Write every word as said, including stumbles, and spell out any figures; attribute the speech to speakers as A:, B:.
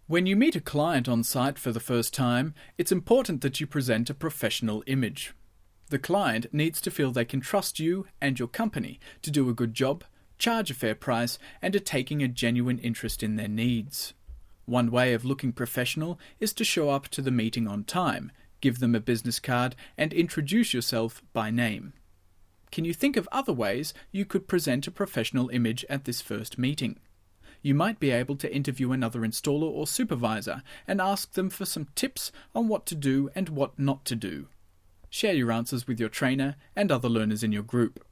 A: When you meet a client on site for the first time, it's important that you present a professional image. The client needs to feel they can trust you and your company to do a good job, charge a fair price, and are taking a genuine interest in their needs. One way of looking professional is to show up to the meeting on time, give them a business card, and introduce yourself by name. Can you think of other ways you could present a professional image at this first meeting? You might be able to interview another installer or supervisor and ask them for some tips on what to do and what not to do. Share your answers with your trainer and other learners in your group.